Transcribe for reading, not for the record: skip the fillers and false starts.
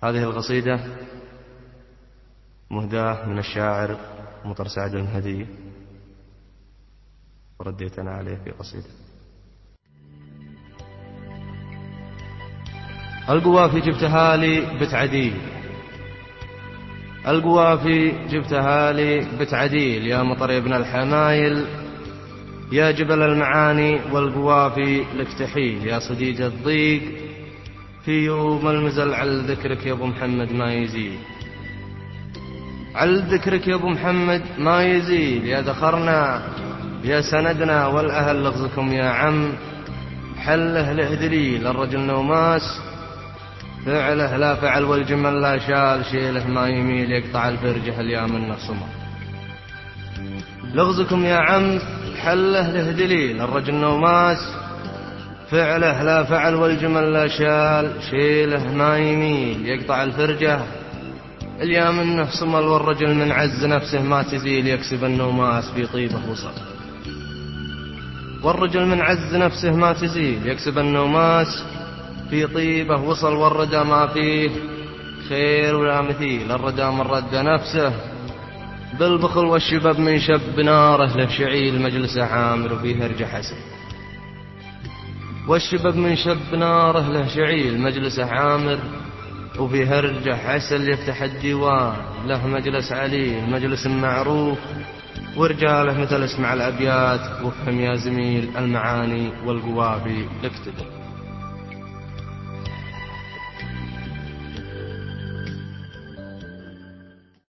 هذه القصيدة مهداة من الشاعر مطر سعد المهدي، ورديت أنا عليه في قصيدة. القوافي جبتها لي بتعديل، القوافي جبتها لي بتعديل، يا مطر يا ابن الحمايل، يا جبل المعاني والقوافي لك تحيل، يا صديق الضيق في يوم المزل، على ذكرك يا ابو محمد ما يزيد، على ذكرك يا ابو محمد ما يزيد، يا ذخرنا يا سندنا والاهل لغزكم يا عم، حله له دليل الرجل نوماس، فعله لا فعل والجمل لا شال، شيله ما يميل يقطع الفرجه اليام النصمه، لغزكم يا عم حله له دليل الرجل نوماس، فعله لا فعل والجمل لا شال، شيله ما يميل يقطع الفرجه اليام منه صمل، والرجل من عز نفسه ما تزيل يكسب النوماس في طيبه وصل، والرجل من عز نفسه ما تزيل يكسب النوماس في طيبه وصل، والردى ما فيه خير ولا مثيل، الردى من رد نفسه بالبخل، والشباب من شب ناره له شعيل مجلسه عامر وفيه هرجه حسن، والشباب من شب ناره له شعيل مجلسه عامر وفي هرجه حسن، يفتح الديوان له مجلس عليه مجلس معروف، ورجاله مثل اسمع الأبيات، وافهم يا زميل المعاني والقوافي اكتب.